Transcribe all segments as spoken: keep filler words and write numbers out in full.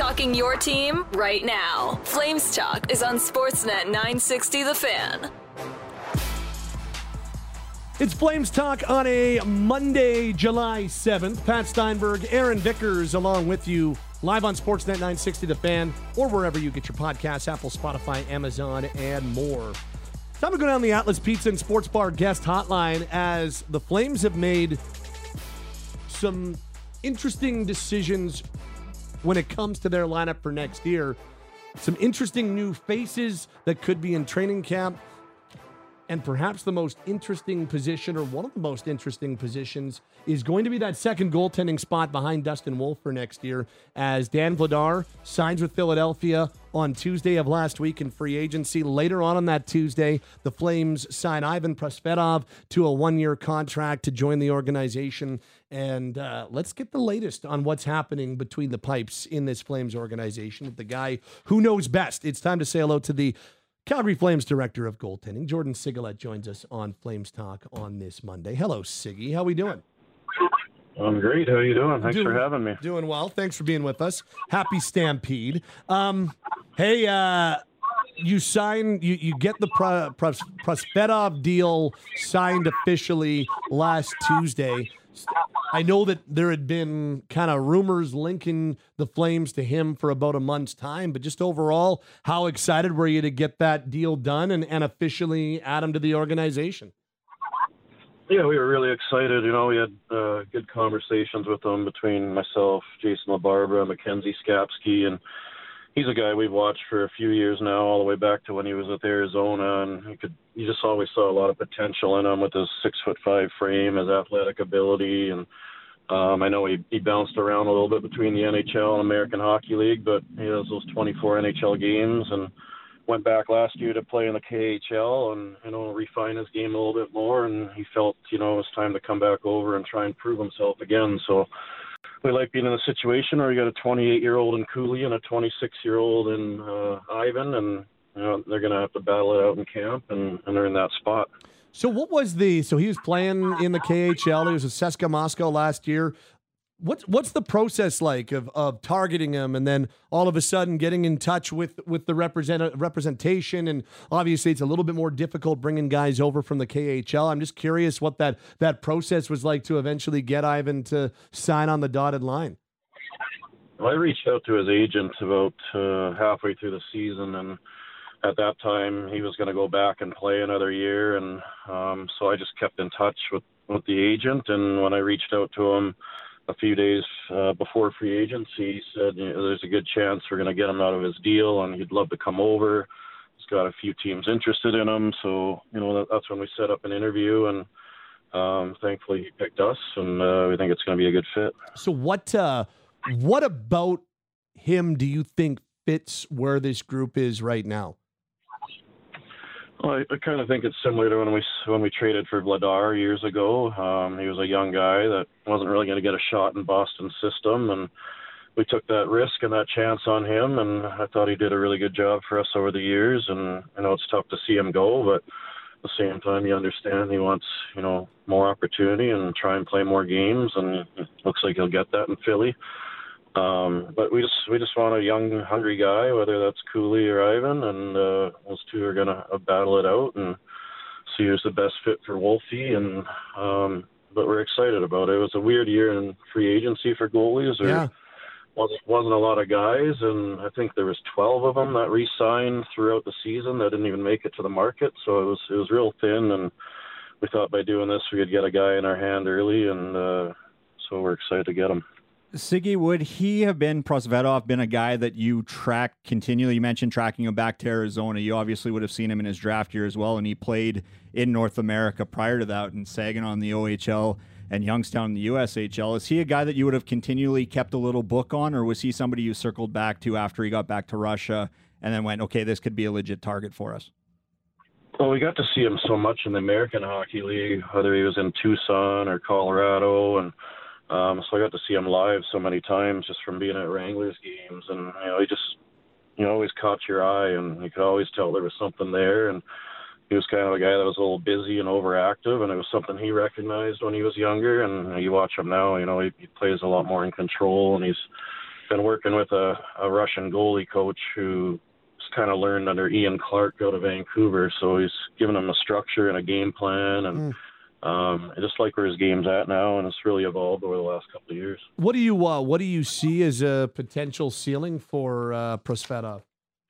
talking your team right now. Flames Talk is on Sportsnet nine sixty The Fan. It's Flames Talk on a Monday, July seventh. Pat Steinberg, Aaron Vickers along with you live on Sportsnet nine sixty The Fan or wherever you get your podcasts, Apple, Spotify, Amazon, and more. Time to go down the Atlas Pizza and Sports Bar guest hotline as the Flames have made some interesting decisions when it comes to their lineup for next year. Some interesting new faces that could be in training camp. And perhaps the most interesting position, or one of the most interesting positions, is going to be that second goaltending spot behind Dustin Wolf for next year, as Dan Vladar signs with Philadelphia on Tuesday of last week in free agency. Later on on that Tuesday, the Flames sign Ivan Prosvetov to a one-year contract to join the organization. And uh, let's get the latest on what's happening between the pipes in this Flames organization. The guy who knows best. It's time to say hello to the Calgary Flames Director of Goaltending, Jordan Sigalet, joins us on Flames Talk on this Monday. Hello, Siggy. How are we doing? I'm great. How are you doing? Thanks doing, for having me. Doing well. Thanks for being with us. Happy Stampede. Um, hey, uh, you sign, you, you get the Pro, Pros, Prosvetov deal signed officially last Tuesday. I know that there had been kind of rumors linking the Flames to him for about a month's time, but just overall, how excited were you to get that deal done and, and officially add him to the organization? Yeah, we were really excited. You know, we had uh, good conversations with him between myself, Jason LaBarbera, Mackenzie Skapski, and he's a guy we've watched for a few years now, all the way back to when he was with Arizona, and he could, you just always saw a lot of potential in him with his six foot five frame, his athletic ability, and um, I know he, he bounced around a little bit between the N H L and American Hockey League, but he has those twenty-four N H L games, and went back last year to play in the K H L and, you know, refine his game a little bit more, and he felt, you know, it was time to come back over and try and prove himself again. So we like being in a situation where you got a twenty-eight-year-old in Cooley and a twenty-six-year-old in uh, Ivan, and you know they're going to have to battle it out in camp, and, and they're in that spot. So what was the? So he was playing in the K H L. He was with C S K A Moscow last year. What's what's the process like of, of targeting him and then all of a sudden getting in touch with, with the represent, representation? And obviously it's a little bit more difficult bringing guys over from the K H L. I'm just curious what that, that process was like to eventually get Ivan to sign on the dotted line. Well, I reached out to his agent about uh, halfway through the season, and at that time he was going to go back and play another year. And um, so I just kept in touch with, with the agent. And when I reached out to him a few days uh, before free agency, he said, you know, there's a good chance we're going to get him out of his deal and he'd love to come over. He's got a few teams interested in him. So, you know, that, that's when we set up an interview, and um, thankfully he picked us, and uh, we think it's going to be a good fit. So what, uh, what about him do you think fits where this group is right now? Well, I, I kind of think it's similar to when we when we traded for Vladar years ago. Um, he was a young guy that wasn't really going to get a shot in Boston's system, and we took that risk and that chance on him, and I thought he did a really good job for us over the years. And I know it's tough to see him go, but at the same time, you understand he wants, you know, more opportunity and try and play more games, and it looks like he'll get that in Philly. Um, but we just we just want a young, hungry guy, whether that's Cooley or Ivan, and uh, those two are going to uh, battle it out and see who's the best fit for Wolfie. And um, but we're excited about it. It was a weird year in free agency for goalies. There yeah. wasn't, wasn't a lot of guys, and I think there was twelve of them that re-signed throughout the season that didn't even make it to the market. So it was it was real thin, and we thought by doing this we could get a guy in our hand early, and uh, so we're excited to get him. Siggy, would he have been, Prosvetov, been a guy that you track continually? You mentioned tracking him back to Arizona. You obviously would have seen him in his draft year as well, and he played in North America prior to that in Saginaw in the O H L and Youngstown in the U S H L. Is he a guy that you would have continually kept a little book on, or was he somebody you circled back to after he got back to Russia and then went, okay, this could be a legit target for us? Well, we got to see him so much in the American Hockey League, whether he was in Tucson or Colorado, and Um, so I got to see him live so many times just from being at Wranglers games, and you know, he just, you know, always caught your eye, and you could always tell there was something there. And he was kind of a guy that was a little busy and overactive, and it was something he recognized when he was younger. And you know, you watch him now, you know, he, he plays a lot more in control, and he's been working with a, a Russian goalie coach who kind of learned under Ian Clark out of Vancouver. So he's given him a structure and a game plan, and mm. um, I just like where his game's at now, and it's really evolved over the last couple of years. What do you uh, what do you see as a potential ceiling for uh, Prosvetov?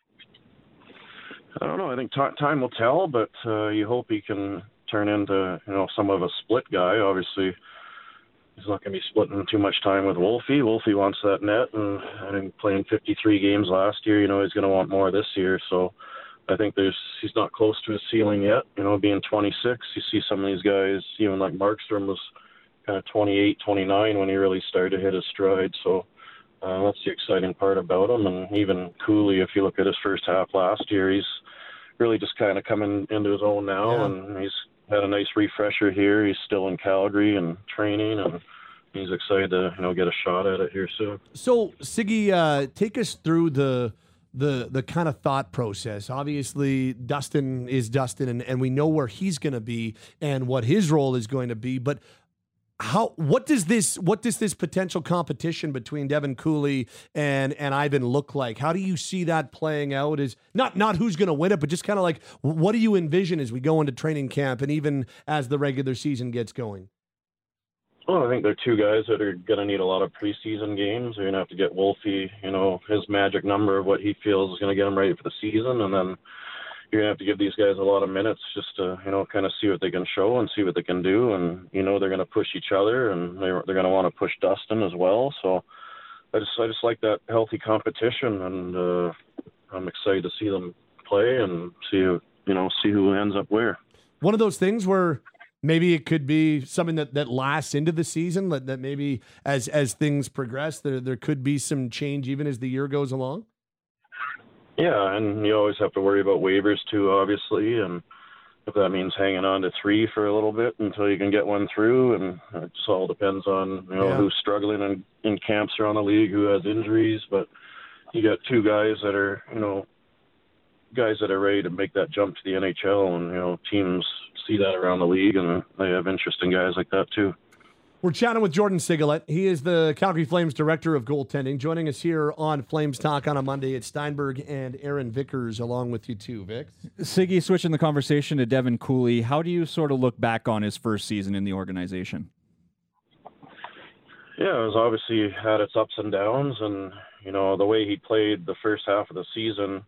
I don't know. I think t- time will tell, but uh, you hope he can turn into, you know, some of a split guy. Obviously, he's not going to be splitting too much time with Wolfie. Wolfie wants that net, and I think playing fifty-three games last year, you know, he's going to want more this year. So I think there's he's not close to his ceiling yet. You know, being twenty-six, you see some of these guys, even like Markstrom was kind of twenty-eight, twenty-nine when he really started to hit his stride. So uh, that's the exciting part about him. And even Cooley, if you look at his first half last year, he's really just kind of coming into his own now, yeah. and he's had a nice refresher here. He's still in Calgary and training, and he's excited to, you know, get a shot at it here soon. So, Siggy, uh, take us through the the the kind of thought process. Obviously, Dustin is Dustin, and, and we know where he's going to be and what his role is going to be. But how? What does this? What does this potential competition between Devin Cooley and and Ivan look like? How do you see that playing out? Is not not who's going to win it, but just kind of like, what do you envision as we go into training camp and even as the regular season gets going? Well, I think they're two guys that are going to need a lot of preseason games. They're going to have to get Wolfie, you know, his magic number of what he feels is going to get him ready for the season, and then you're going to have to give these guys a lot of minutes just to, you know, kind of see what they can show and see what they can do. And, you know, they're going to push each other, and they're, they're going to want to push Dustin as well. So I just I just like that healthy competition, and uh, I'm excited to see them play and see, who, you know, see who ends up where. One of those things where maybe it could be something that, that lasts into the season, that, that maybe as as things progress, there there could be some change even as the year goes along? Yeah, and you always have to worry about waivers too, obviously, and if that means hanging on to three for a little bit until you can get one through, and it just all depends on, you know, yeah. who's struggling in, in camps around the league, who has injuries, but you got two guys that are, you know, guys that are ready to make that jump to the N H L, and, you know, teams see that around the league, and they have interesting guys like that too. We're chatting with Jordan Sigalet. He is the Calgary Flames Director of Goaltending. Joining us here on Flames Talk on a Monday, it's Steinberg and Aaron Vickers along with you too, Vic. Siggy, switching the conversation to Devin Cooley, how do you sort of look back on his first season in the organization? Yeah, it was obviously had its ups and downs, and, you know, the way he played the first half of the season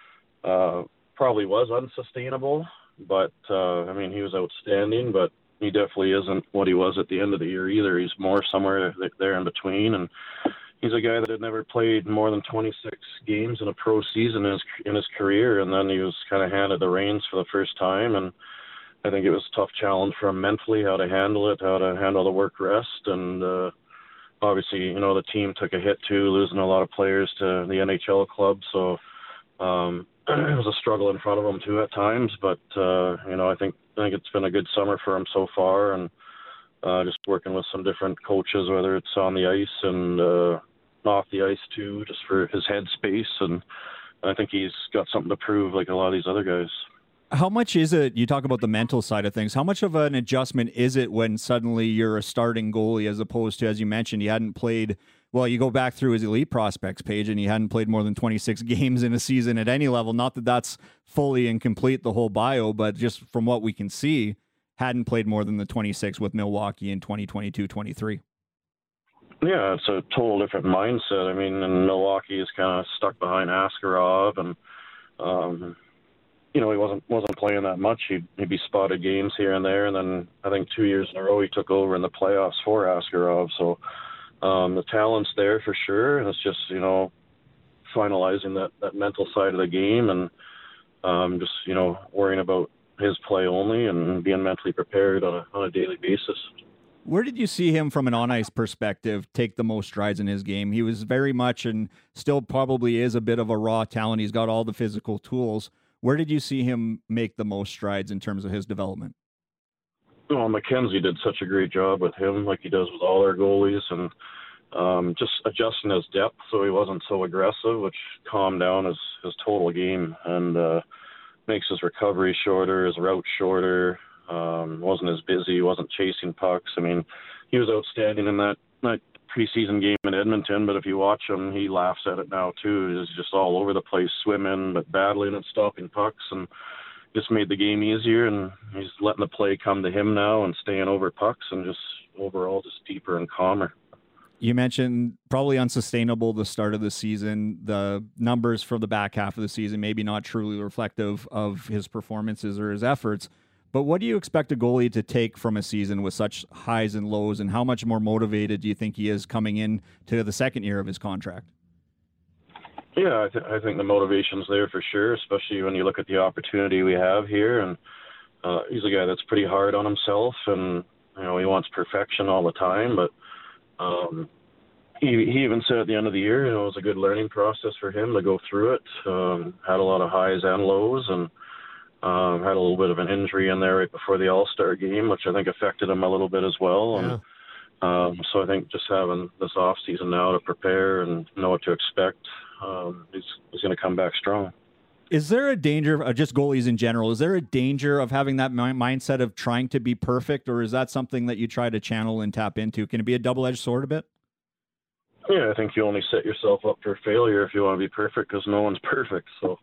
uh, probably was unsustainable, but, uh, I mean, he was outstanding, but he definitely isn't what he was at the end of the year either. He's more somewhere there in between, and he's a guy that had never played more than twenty-six games in a pro season in his, in his career, and then he was kind of handed the reins for the first time, and I think it was a tough challenge for him mentally, how to handle it, how to handle the work rest, and uh, obviously, you know, the team took a hit too, losing a lot of players to the N H L club, so um, it was a struggle in front of him too at times, but, uh, you know, I think I think it's been a good summer for him so far, and uh, just working with some different coaches, whether it's on the ice and uh, off the ice too, just for his head space, and I think he's got something to prove like a lot of these other guys. How much is it, you talk about the mental side of things, how much of an adjustment is it when suddenly you're a starting goalie as opposed to, as you mentioned, you hadn't played, well, you go back through his elite prospects page and he hadn't played more than twenty-six games in a season at any level. Not that that's fully and complete the whole bio, but just from what we can see, hadn't played more than the twenty-six with Milwaukee in twenty twenty-two twenty-three. Yeah, it's a total different mindset. I mean, and Milwaukee is kind of stuck behind Askarov, and um, you know, he wasn't wasn't playing that much. He'd, he'd be spotted games here and there, and then I think two years in a row he took over in the playoffs for Askarov. So um, the talent's there for sure, and it's just, you know, finalizing that, that mental side of the game, and um, just, you know, worrying about his play only and being mentally prepared on a on a daily basis. Where did you see him from an on-ice perspective take the most strides in his game? He was very much, and still probably is, a bit of a raw talent. He's got all the physical tools. Where did you see him make the most strides in terms of his development? Well, Mackenzie did such a great job with him, like he does with all our goalies, and um, just adjusting his depth so he wasn't so aggressive, which calmed down his, his total game, and uh, makes his recovery shorter, his route shorter. Um, wasn't as busy, wasn't chasing pucks. I mean, he was outstanding in that, that preseason game in Edmonton, but if you watch him, he laughs at it now too. He's just all over the place, swimming, but battling and stopping pucks, and just made the game easier. And he's letting the play come to him now and staying over pucks, and just overall just deeper and calmer. You mentioned probably unsustainable the start of the season. The numbers from the back half of the season maybe not truly reflective of his performances or his efforts. But what do you expect a goalie to take from a season with such highs and lows, and how much more motivated do you think he is coming in to the second year of his contract? Yeah, I, th- I think the motivation's there for sure, especially when you look at the opportunity we have here. And uh, he's a guy that's pretty hard on himself, and you know he wants perfection all the time, but Um, he, he even said at the end of the year, you know, it was a good learning process for him to go through it. Um, had a lot of highs and lows, and um, had a little bit of an injury in there right before the All-Star game, which I think affected him a little bit as well. Yeah. And um, so I think just having this off season now to prepare and know what to expect, um, he's, he's going to come back strong. Is there a danger of just goalies in general? Is there a danger of having that mi- mindset of trying to be perfect, or is that something that you try to channel and tap into? Can it be a double-edged sword a bit? Yeah, I think you only set yourself up for failure if you want to be perfect, because no one's perfect. So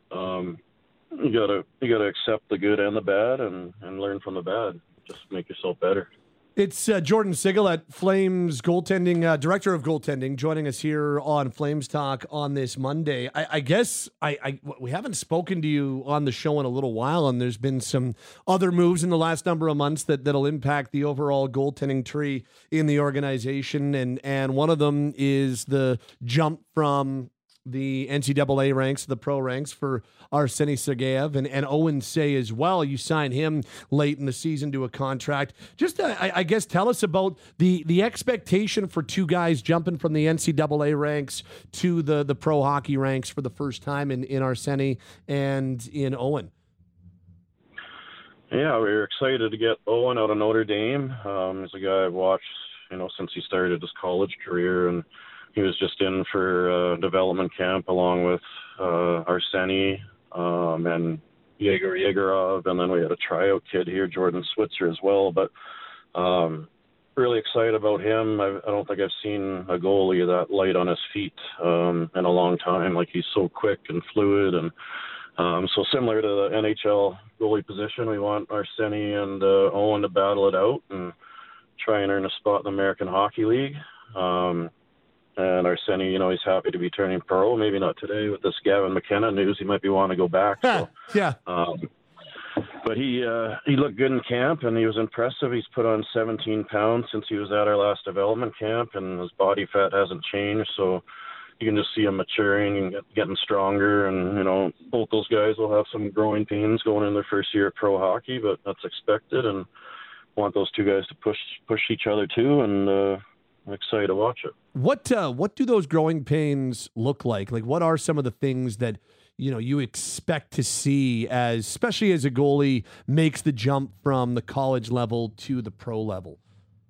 um, you gotta you gotta accept the good and the bad, and, and learn from the bad. Just make yourself better. It's uh, Jordan Sigel at Flames goaltending, uh, director of goaltending, joining us here on Flames Talk on this Monday. I, I guess I, I we haven't spoken to you on the show in a little while, and there's been some other moves in the last number of months that that'll impact the overall goaltending tree in the organization, and and one of them is the jump from the N C double A ranks to the pro ranks for Arseny Sergeyev and, and Owen Say as well. You signed him late in the season to a contract. Just, uh, I, I guess, tell us about the the expectation for two guys jumping from the N C double A ranks to the, the pro hockey ranks for the first time in, in Arseny and in Owen. Yeah, we were excited to get Owen out of Notre Dame. Um, he's a guy I've watched, you know, since he started his college career, and he was just in for uh, development camp along with uh, Arseny um, and Yegor Yegorov, and then we had a tryout kid here, Jordan Switzer, as well. But um, really excited about him. I, I don't think I've seen a goalie that light on his feet um, in a long time. Like, he's so quick and fluid, and um, so similar to the N H L goalie position, we want Arseny and uh, Owen to battle it out and try and earn a spot in the American Hockey League. Um, And Arseny, you know, he's happy to be turning pro. Maybe not today with this Gavin McKenna news. He might be wanting to go back. So, yeah. Um, but he uh, he looked good in camp, and he was impressive. He's put on seventeen pounds since he was at our last development camp, and his body fat hasn't changed. So you can just see him maturing and get, getting stronger. And, you know, both those guys will have some growing pains going in their first year of pro hockey, but that's expected. And want those two guys to push push each other too. And uh, I'm excited to watch it. What uh, what do those growing pains look like? Like, what are some of the things that, you know, you expect to see, as especially as a goalie makes the jump from the college level to the pro level?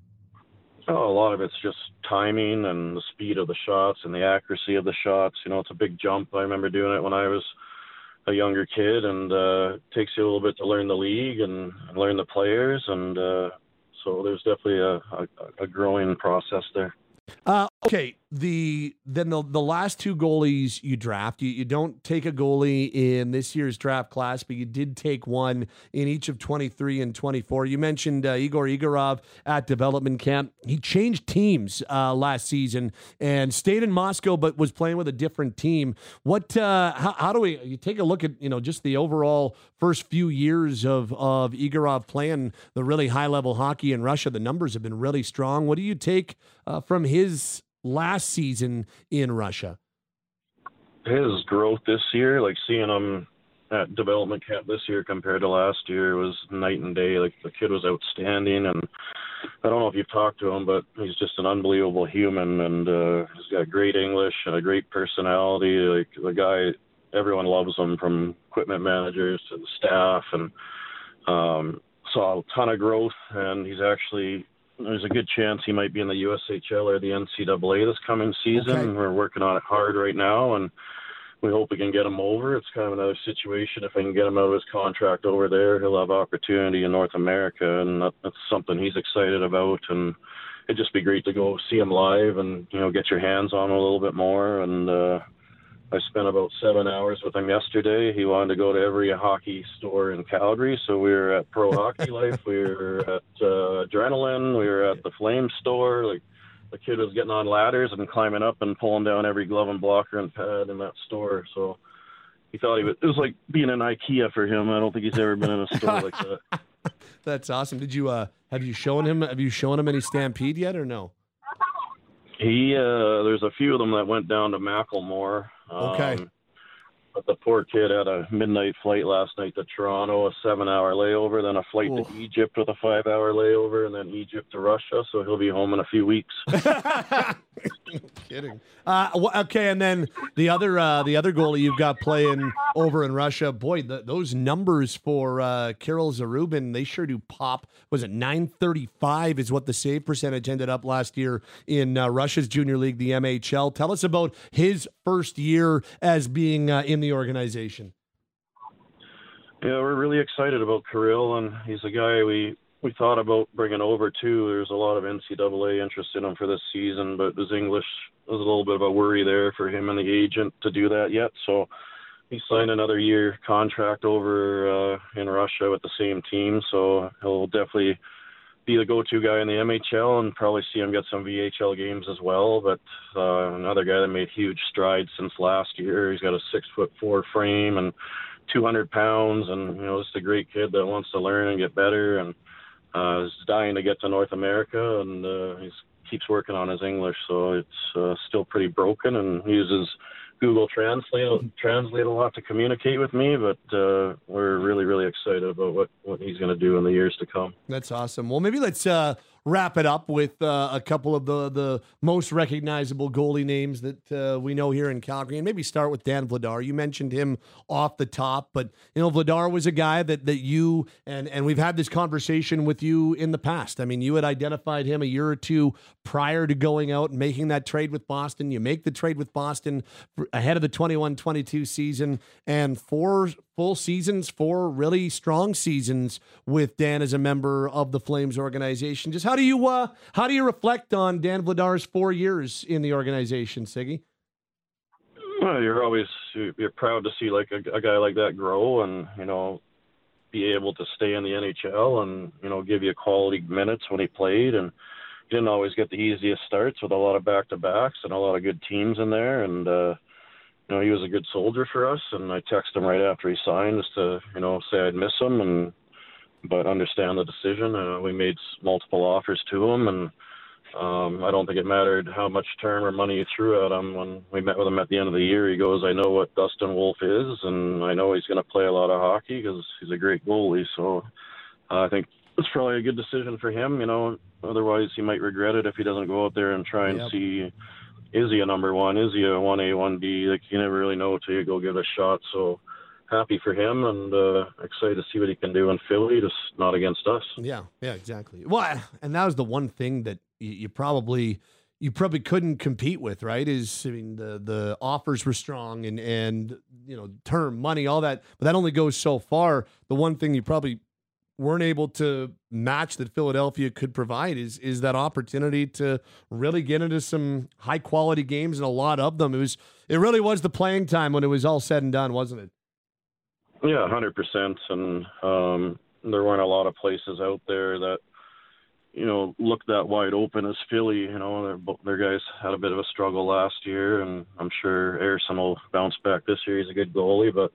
Oh, a lot of it's just timing and the speed of the shots and the accuracy of the shots. You know, it's a big jump. I remember doing it when I was a younger kid, and uh, it takes you a little bit to learn the league and, and learn the players. And uh, so there's definitely a, a, a growing process there. Uh, okay, the then the the last two goalies you draft, you, you don't take a goalie in this year's draft class, but you did take one in each of twenty-three and twenty-four. You mentioned uh, Igor Igorov at development camp. He changed teams uh, last season and stayed in Moscow, but was playing with a different team. What? Uh, how, how do we? You take a look at you know just the overall first few years of of Igorov playing the really high level hockey in Russia. The numbers have been really strong. What do you take uh, from his last season in Russia? His growth this year, like seeing him at development camp this year compared to last year, was night and day. Like, the kid was outstanding, and I don't know if you've talked to him, but he's just an unbelievable human, and uh, he's got great English and a great personality. Like, the guy, everyone loves him, from equipment managers to the staff, and um, saw a ton of growth, and he's actually there's a good chance he might be in the U S H L or the N C double A this coming season. Okay. We're working on it hard right now, and we hope we can get him over. It's kind of another situation. If I can get him out of his contract over there, he'll have opportunity in North America, and that, that's something he's excited about. And it'd just be great to go see him live and, you know, get your hands on him a little bit more. And uh, I spent about seven hours with him yesterday. He wanted to go to every hockey store in Calgary. So we were at Pro Hockey Life. We were at uh, Adrenaline. We were at the Flame store. Like, the kid was getting on ladders and climbing up and pulling down every glove and blocker and pad in that store. So he thought he was, it was like being in IKEA for him. I don't think he's ever been in a store like that. That's awesome. Did you, uh, have you shown him, have you shown him any Stampede yet or no? He, uh, there's a few of them that went down to Macklemore. Okay. Um, but the poor kid had a midnight flight last night to Toronto, a seven-hour layover, then a flight Oof. to Egypt with a five-hour layover, and then Egypt to Russia. So he'll be home in a few weeks. Kidding. Uh, wh- okay, and then the other uh, the other goalie you've got playing over in Russia, boy, the, those numbers for uh, Kirill Zarubin, they sure do pop. Was it nine thirty-five is what the save percentage ended up last year in uh, Russia's junior league, the M H L. Tell us about his first year as being uh, in the organization. Yeah, we're really excited about Kirill, and he's a guy we, we thought about bringing over too. There's a lot of N C double A interest in him for this season, but his English was a little bit of a worry there for him and the agent to do that yet. So he signed another year contract over uh, in Russia with the same team, so he'll definitely be the go-to guy in the M H L and probably see him get some V H L games as well. But uh, another guy that made huge strides since last year. He's got a six foot four frame and two hundred pounds, and you know, just a great kid that wants to learn and get better, and uh, is dying to get to North America, and uh, he keeps working on his English, so it's uh, still pretty broken, and he uses Google Translate translate a lot to communicate with me, but uh, we're really, really excited about what, what he's going to do in the years to come. That's awesome. Well, maybe let's uh, wrap it up with uh, a couple of the, the most recognizable goalie names that uh, we know here in Calgary, and maybe start with Dan Vladar. You mentioned him off the top, but you know, Vladar was a guy that that you and and we've had this conversation with you in the past. I mean, you had identified him a year or two prior to going out and making that trade with Boston. You make the trade with Boston ahead of the twenty-one twenty-two season, and four full seasons, four really strong seasons with Dan as a member of the Flames organization. Just how do you uh, how do you reflect on Dan Vladar's four years in the organization, Siggy? Well, you're always you're proud to see like a, a guy like that grow, and you know, be able to stay in the N H L and you know, give you quality minutes when he played. And he didn't always get the easiest starts with a lot of back-to-backs and a lot of good teams in there. And uh, you know, he was a good soldier for us. And I texted him right after he signed just to you know, say I'd miss him and but understand the decision. Uh, we made multiple offers to him, and um, I don't think it mattered how much term or money you threw at him. When we met with him at the end of the year, he goes, I know what Dustin Wolf is, and I know he's going to play a lot of hockey because he's a great goalie. So uh, I think it's probably a good decision for him. You know, otherwise he might regret it if he doesn't go out there and try and yep. see, is he a number one? Is he a one A, one B? Like, you never really know till you go give it a shot. So happy for him, and uh, excited to see what he can do in Philly, just not against us. Yeah, yeah, exactly. Well, and that was the one thing that you, you probably you probably couldn't compete with, right? Is I mean the the offers were strong and and you know, term, money, all that, but that only goes so far. The one thing you probably weren't able to match that Philadelphia could provide is is that opportunity to really get into some high quality games, and a lot of them. It was it really was the playing time when it was all said and done, wasn't it? Yeah, one hundred percent. And um, there weren't a lot of places out there that, you know, looked that wide open as Philly. You know, their, their guys had a bit of a struggle last year, and I'm sure Ersson will bounce back this year. He's a good goalie. But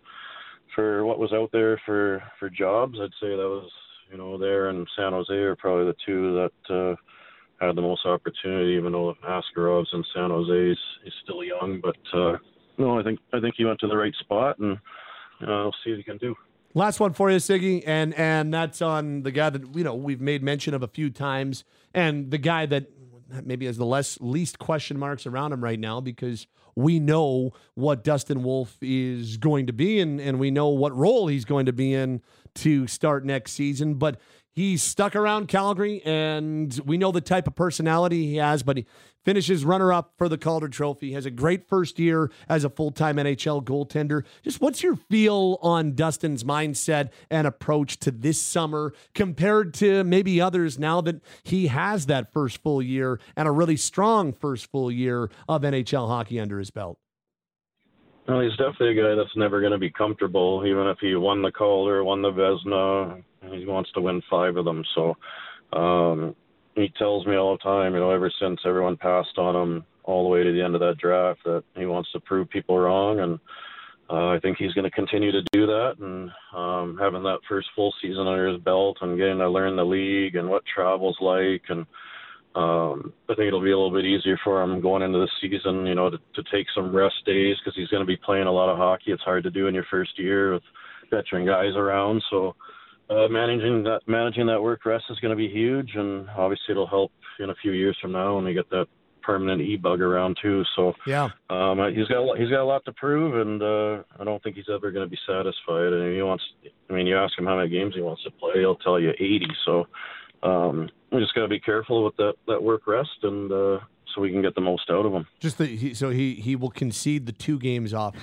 for what was out there for, for jobs, I'd say that was, you know, there and San Jose are probably the two that uh, had the most opportunity, even though Ascarov's in San Jose, he's, he's still young. But, uh, no, I think I think he went to the right spot, and Uh, we'll see what he can do. Last one for you, Siggy, and and that's on the guy that you know we've made mention of a few times, and the guy that maybe has the less least question marks around him right now, because we know what Dustin Wolf is going to be, and and we know what role he's going to be in to start next season. But He's stuck around Calgary, and we know the type of personality he has, but he finishes runner-up for the Calder Trophy. He has a great first year as a full-time N H L goaltender. Just what's your feel on Dustin's mindset and approach to this summer compared to maybe others now that he has that first full year and a really strong first full year of N H L hockey under his belt? Well, he's definitely a guy that's never going to be comfortable, even if he won the Calder, won the Vezina. He wants to win five of them. So um, he tells me all the time, you know, ever since everyone passed on him all the way to the end of that draft, that he wants to prove people wrong. And uh, I think he's going to continue to do that. And um, having that first full season under his belt and getting to learn the league and what travel's like, and Um, I think it'll be a little bit easier for him going into the season, you know, to, to take some rest days because he's going to be playing a lot of hockey. It's hard to do in your first year with veteran guys around. So uh, managing that managing that work rest is going to be huge, and obviously it'll help in a few years from now when we get that permanent e-bug around too. So yeah, um, he's got a lot, he's got a lot to prove, and uh, I don't think he's ever going to be satisfied. And he wants, I mean, you ask him how many games he wants to play, he'll tell you eighty. So. Um, we just got to be careful with that, that work rest, and uh, so we can get the most out of him. Just the, he, so he he will concede the two games off.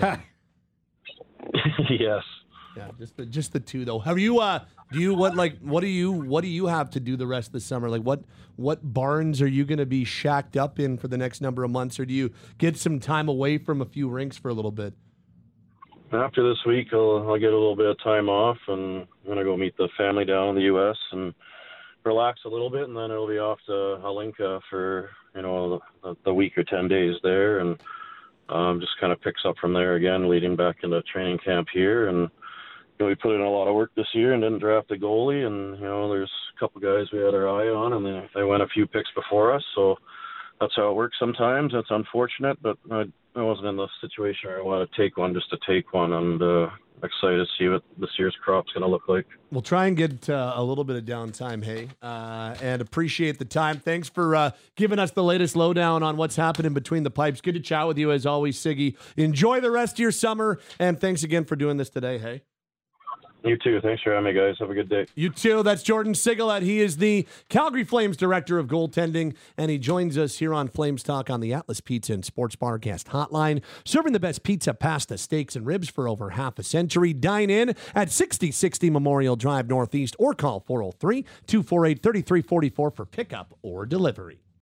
Yes. Yeah, just the just the two though. Have you uh do you what like what do you what do you have to do the rest of the summer? Like what what barns are you going to be shacked up in for the next number of months, or do you get some time away from a few rinks for a little bit? After this week, I'll, I'll get a little bit of time off, and I'm gonna go meet the family down in the U S and relax a little bit, and then it'll be off to Halinka for, you know, the, the week or ten days there, and um, just kind of picks up from there again, leading back into training camp here. And you know, we put in a lot of work this year and didn't draft a goalie, and you know, there's a couple guys we had our eye on, and they, they went a few picks before us, so that's how it works sometimes. It's unfortunate, but I, I wasn't in the situation where I want to take one just to take one, and uh, excited to see what this year's crop's going to look like. We'll try and get uh, a little bit of downtime, hey, uh, and appreciate the time. Thanks for uh, giving us the latest lowdown on what's happening between the pipes. Good to chat with you as always, Siggy. Enjoy the rest of your summer, and thanks again for doing this today, hey. You too. Thanks for having me, guys. Have a good day. You too. That's Jordan Sigalet. He is the Calgary Flames Director of Goaltending, and he joins us here on Flames Talk on the Atlas Pizza and Sports Bar Guest Hotline, serving the best pizza, pasta, steaks, and ribs for over half a century. Dine in at sixty sixty Memorial Drive Northeast, or call four oh three, two four eight, three three four four for pickup or delivery.